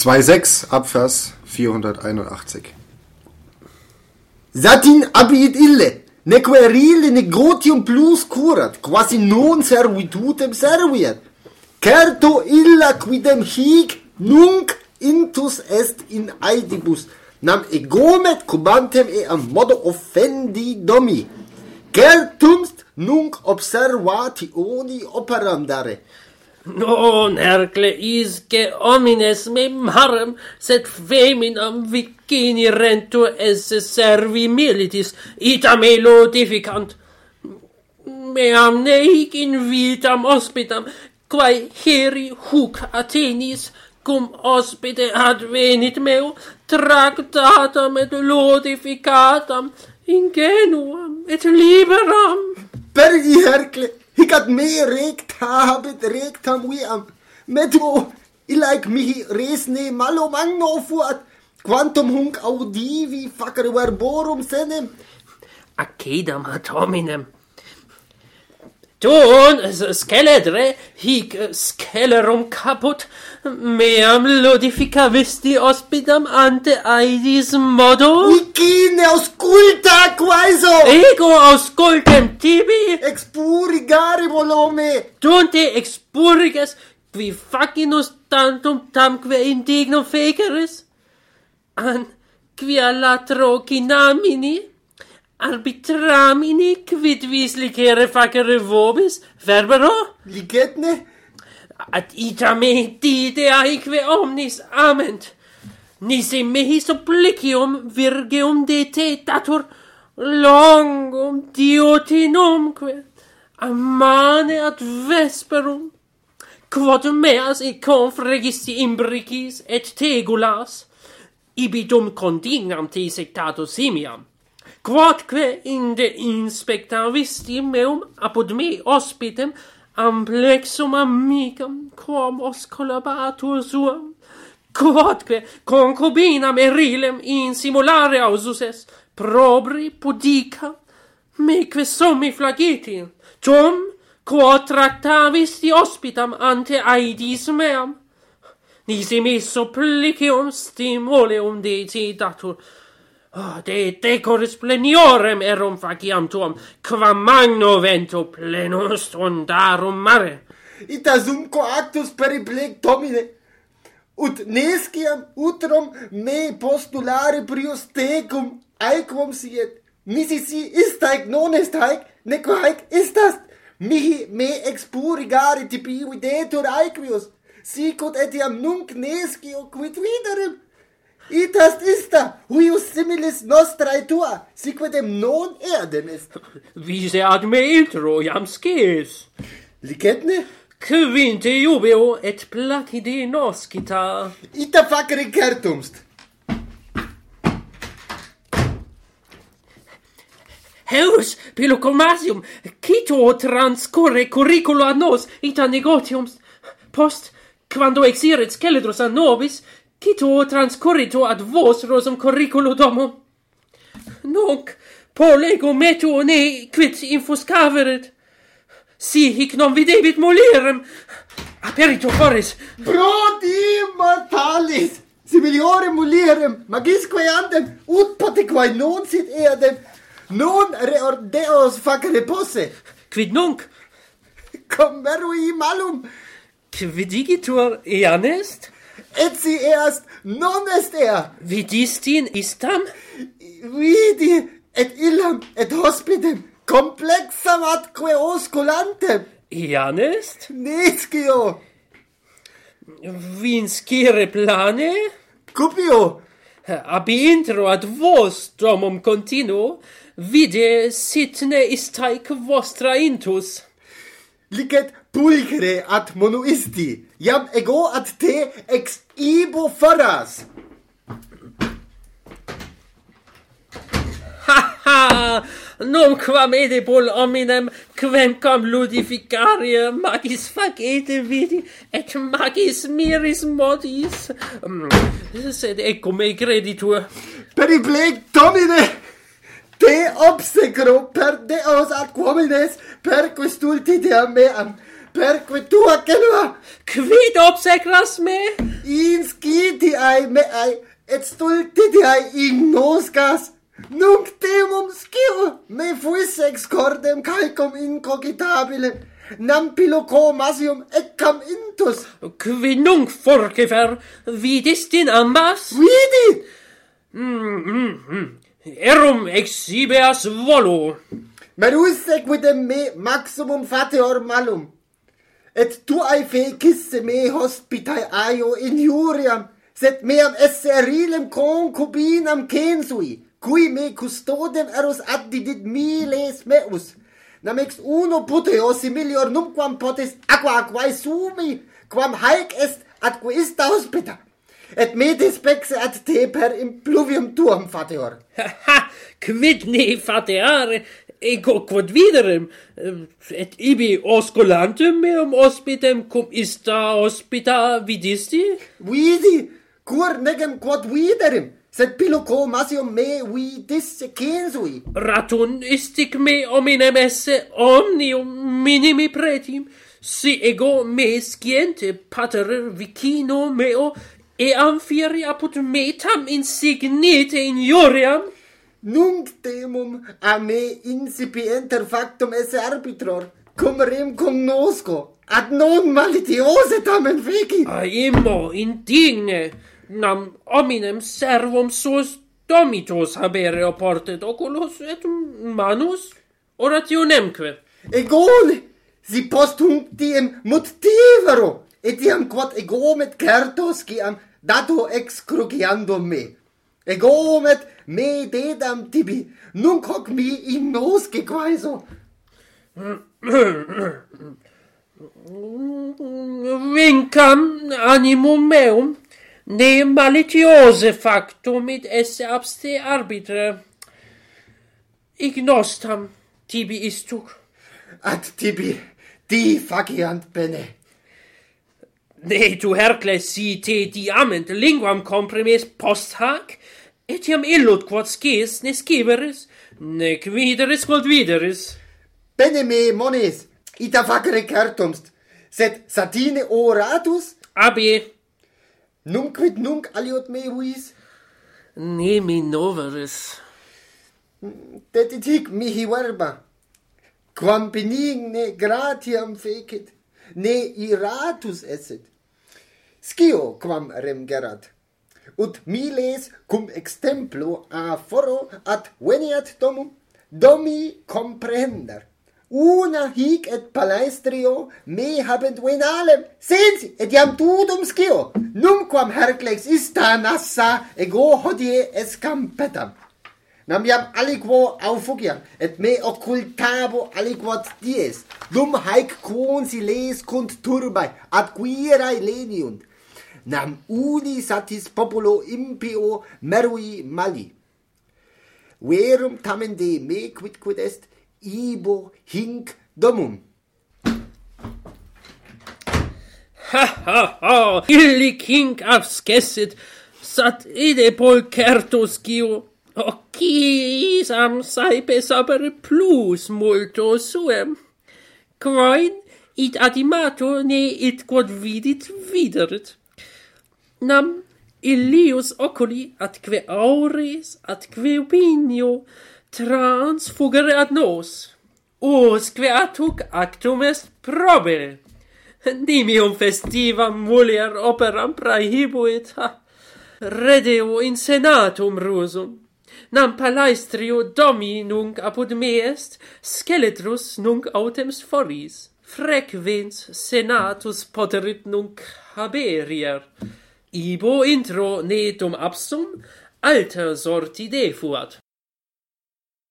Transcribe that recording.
2,6 Abvers 481. Satin abit ille, nequerile negotium plus curat, quasi non servitutem serviet. Certo illa quidem hic nunc intus est in aedibus, nam egomet cubantem am modo offendi domi. Certumst nunc observationi operandare. Non ercle isque homines me marem, sed feminam vicini rentur esse servi militis, ita me lotificant. Meam neic in vitam hospitam, quae heri huc Athenis, cum hospite advenit meo, tractatam et lotificatam, ingenuam et liberam. Per Hercle, hic ad me recta habet rectam viam, metro illaic mihi resne malo magno fuat, quantum hunc audivi facere verborum senem. Accidam ad hominem. Tun sceledre hic scelerum caput, meam lodificavisti hospitam ante aedis modo. Vicine ausculta quaeso! Ego auscultem tibi! Expurigare volome! Tunte expurigas, qui facinus tantum tamque indignum feceris? An quia latro cinamini? Arbitramini quid vis licere facere vobis, verbero? Licetne? Ad ita me dide aeque omnis ament. Nisi mihi supplicium virgeum de te datur longum diotinumque amane ad vesperum, quod meas e confregisti imbricis et tegulas, ibidum contingam te sectato simiam. Quodque inde inspectavisti meum apud me hospitem amplexum amicam quam os collabatur suam, quodque concubinam erilem in simulare ausus est, probri pudica, meque summi flagiti, tum quod tractavisti hospitam ante aedis meam, nisi me supplicium stimuleum de te datur, de decoris pleniorem erum faciam tuam, quam magno vento plenus undarum mare. Ita sum coactus periplec domine, ut nesciam utrum me postulare prius tecum aequum siet. Nisi si istaec non est haec, neque haec istas. Mihi me expurigare tibi videtur aequius, sicut etiam nunc nescio quid viderem. Itast ista, huius similis nostrae tua, siquidem non erdem est. Vise ad me intro iam sces. Licetne? Quinte jubeo et placide noscita. Ita facere certumst. Heus, Pelocomasium, cito transcorre curricula a nos, ita negotiums, post, quando exiret sceledros a nobis, cito transcorrito ad vos rosum curriculo domo. Nunc, polego metu ne quid infuscaveret. Si hic non videbit mulierem, aperito foris. Prodi mortalis, similiore mulierem, magisque andem, ut potequae non sit eadem, non reordeos facere posse. Quid nunc? Commerui malum. Quidigitur ean est? Et si east non est ea. Vidistin istam? Vidi et illam et hospitem complexam atque osculantem. Ean est? Nescio. Vinscire plane? Cupio. Abi intro ad vos domum continuo, vide sit ne istaec vostra intus. Licet pulchere ad monuisti, iam ego ad te ex ibo foras. Ha ha! Numquam edebul hominem quemquam ludificaria magis facete vidi, et magis miris modis. Sed ecco me creditur. Periplec domine, te obsecro per deos ad homines per questultidea meam, perque tua genua, Quid obsecras me? in sciti ai me ai, et stultiti ai ignoscas, nunc temum scio, me fuis ex cordem calcum incogitabile, nam pilocomasium eccam intus. Quid nunc forcifer vidis in ambas? Vidi! Erum exhibeas volo. Merusse quidem me maximum fateor malum, et tuae fecisse me hospitae aio injuriam, sed meam esse erilem concubinam censui, cui me custodem eros addidit miles meus, nam ex uno puteo similior numquam potes aqua quae sumi, quam haec est atque ista hospita, et me despexe ad te per impluvium tuum fateor. Ha, quid ne fateare, ego quod viderem, et ibi osculantem meum hospitem cum ista hospita vidisti? Vidi, cur negem quod viderem, sed pilocomasium me vidisse censui. Ratun istic me hominem esse omnium minimi pretim, si ego me sciente pater vicino meo eam fieri apud metam insignite injuriam? Nunc temum a me incipienter factum esse arbitror, cum rem cognosco, ad non malitiose tamen feci. Immo indigne, nam hominem servum suos domitos habere oportet oculos et manus orationemque. Egone, si post hunc diem motivero, etiam quod egomet certos ciam dato ex cruciandum me. Egomet me dedam tibi, nunc hoc mi ignosce quaeso. Vincam animum meum, ne malitiose factum id esse abste arbitra. Ignostam tibi istuc. Ad tibi, di faciant bene. Ne tu Hercles si te diament linguam comprimes post hac, etiam illud quod scies ne sciveris, nec videris quod videris. Bene me mones, ita facere certumst, sed satine oratus, Abi, nunquid nunc aliot me huis, ne me noveris. deditic mihi verba, quam benigne gratiam fecit, ne iratus esset. Scio quam rem gerat, ut miles cum extemplo a foro ad veniat domum, domi comprehender. Una hic et palaestrio me habent venalem, sensi, et iam tudum scio, numquam Hercles ista nassa ego hodie escampetam. Nam iam aliquo aufugiam, et me occultabo aliquot dies, dum haec consiles cunt turbae ad quirae leniunt, nam uni satis populo impio merui mali. Verum tamen de me quid est ibo hinc domum. Ha, illic hinc abscessit, sat ide pol certus cio, quisam saepe sapere plus multo suem, quain id adimato ne id quod vidit viderit. Nam illius oculi atque aures atque opinio transfugere ad nos, usque atuc actum est probere. Nimium festivam mulier operam praehibuit, redeo in senatum rusum. Nam palaestrio domi nunc apud me est, skeletrus nunc autem foris. Frequens senatus poterit nunc haberier. Ibo intro ne dum absum alter sorti defuat.